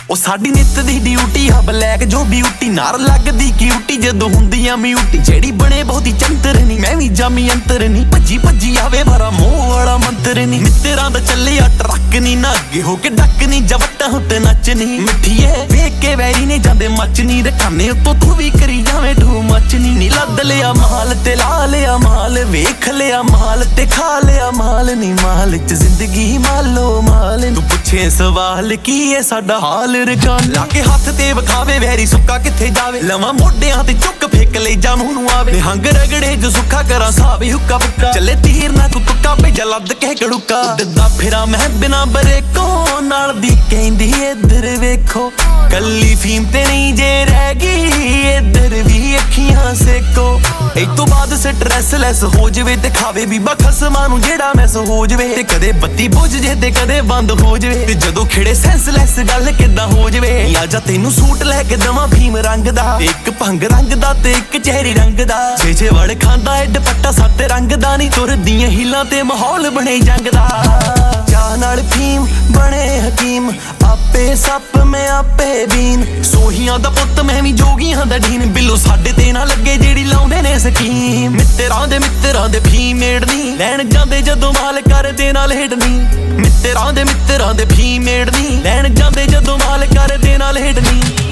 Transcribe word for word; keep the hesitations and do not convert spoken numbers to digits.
ਉਹ ਸਾਡੀ ਨਿੱਤ ਦੀ ਡਿਊਟੀ ਆ ਬਲੈਕ ਜੋ ਬਿਊਟੀ ਨਾਰ ਲੱਗਦੀ ਕਿਊਟੀ ਜਦੋਂ ਹੁੰਦੀ ਆ ਮਿਊਟੀ ਜਿਹੜੀ ਬਣੇ ਬਹੁਤੀ ਚੰਤਰ ਨੀ ਮੈਂ ਵੀ ਜਾਮੀ ਅੰਤਰ ਨੀ ਭੱਜੀ ਭੱਜੀ ਆਵੇ ਮਾਰਾ ਮੋਹ ਵਾਲਾ ਮੰਤਰ ਨੀ ਮਿੱਤਰਾਂ ਦਾ ਚੱਲਿਆ ਟਰੱਕ ਨੀ ਨਾ ਅੱਗੇ ਹੋ ਕੇ ਡੱਕ ਨੀ ਜਵਟਾਂ ਉੱਤੇ ਨੱਚ ਨੀ ਮਿੱਠੀਏ ਵੇਖ ਕੇ ਵੈਰੀ ਨੇ ਜਾਂਦੇ ਮੱਚ ਨੀ ਰਖਾਨੇ ਉੱਤੋਂ ਤੂੰ ਵੀ ਕਰੀ ਜਾਵੇਂ ਠੂ ਮੱਚ ਨੀ ਨੀ ਲੱਦ ਲਿਆ ਮਾਲ ਤੇ ਲਾ ਲਿਆ ਮਾਲ ਵੇਖ ਲਿਆ ਮਾਲ ਤੇ ਖਾ ਲਿਆ ਮਾਲ ਨੀ ਮਾਲ ਚ ਜ਼ਿੰਦਗੀ ਮਾਲੋ ਮਾਲ ਤੂੰ ਪੁੱਛੇ ਸਵਾਲ ਕੀ ਏ ਸਾਡਾ ਹਾਲ ਰਕਾਨ ਲਾ ਕੇ ਹੱਥ ਤੇ ਵਿਖਾਵੇ ਵੈਰੀ ਸੁੱਕਾ ਕਿੱਥੇ ਜਾਵੇ ਲਵਾਂ ਮੋਢਿਆਂ ਤੇ ਚੁੱਕ ਫੇਕ ਲੈ ਜਾ ਮੂੰਹ ਨੂੰ ਆਵੇ ਨਿਹੰਗ ਰਗੜੇ ਜੋ ਸੁੱਖਾ ਕਰਾਂ ਸਾਵੇ ਹੁੱਕਾ ਬੁੱਕਾ ਚੱਲੇ ਤੀਰ ਨਾ ਤੂੰ ਤੁੱਕਾ ਭੇਜਾ ਲੱਦ ਕੇ ਕੜੂਕਾ ਦਿੱਦਾ ਫਿਰਾਂ ਮੈਂ ਬਿਨਾ ਬਰੇਕੋ ਨਾਲ ਦੀ ਕਹਿੰਦੀ ਇੱਧਰ ਵੇਖੋ ਕੱਲੀ ਫੀਮ ਤੇ ਨਹੀਂ ਜੇ ਰਹਿ ਗਈ ਇੱਧਰ ਵੀ ਅੱਖੀਆਂ ਸੇਕੋ ਇਹ ਤੋਂ ਬਾਅਦ ਸਟ੍ਰੈਸ ਲੈਸ ਹੋ ਜਵੇ ਤੇ ਖਾਵੇ ਬੀਬਾ ਖਸਮਾਂ ਨੂੰ ਜਿਹੜਾ ਮੈਸ ਹੋ ਜਵੇ ਤੇ ਕਦੇ ਬੱਤੀ ਬੁੱਝ ਜੇ ਤੇ ਕਦੇ ਬੰਦ ਹੋ ਜਵੇ ਤੇ ਜਦੋਂ ਖਿੜੇ ਸੈਂਸਲੈਸ ਗੱਲ ਕਿੱਦਾਂ ਹੋ ਜਵੇ ਆਜਾ ਤੈਨੂੰ ਸੂਟ ਲੈ ਕੇ ਦਵਾਂ ਫੀਮ ਰੰਗ ਦਾ ਇੱਕ ਭੰਗ ਰੰਗ ਦਾ ਤੇ ਇੱਕ ਚਿਹਰੀ ਰੰਗ ਦਾ ਛੇ ਛੇ ਵੜ ਖਾਂਦਾ ਏ ਦੁਪੱਟਾ ਸੱਤ ਰੰਗ ਦਾ ਨਹੀਂ ਤੁਰਦੀਆਂ ਹੀਲਾਂ ਤੇ ਮਾਹੌਲ ਬਣੇ ਜੰਗ ਦਾ ਚਾਹ ਨਾਲ ਫੀਮ ਬਣੇ ਹਕੀਮ ਆਪੇ ਸੱਪ ਮੈਂ ਆਪੇ ਬੀਨ ਸੋਹੀਆਂ ਦਾ ਪੁੱਤ ਮੈਂ ਵੀ ਜੋਗੀਆਂ ਦਾ ਢੀਨ ਬਿੱਲੋ ਸਾਡੇ ਤੇ ਨਾ ਲੱਗੇ ਜਿਹੜੀ ਲਾਉਂਦੇ ਨੇ ਸਕੀਮ ਮਿੱਤਰਾਂ ਦੇ ਮਿੱਤਰਾਂ ਦੇ ਫੀਮ ਏੜਨੀ ਲੈਣ ਜਾਂਦੇ ਜਦੋਂ ਮਾਲ ਕਰਦੇ ਨਾਲ ਹੇੜਨੀ ਮਿੱਤਰਾਂ ਦੇ ਮਿੱਤਰਾਂ ਦੇ ਫੀਮ ਏੜਨੀ ਲੈਣ ਜਾਂਦੇ ਜਦੋਂ ਮਾਲ ਕਰਦੇ ਨਾਲ ਹੇੜਨੀ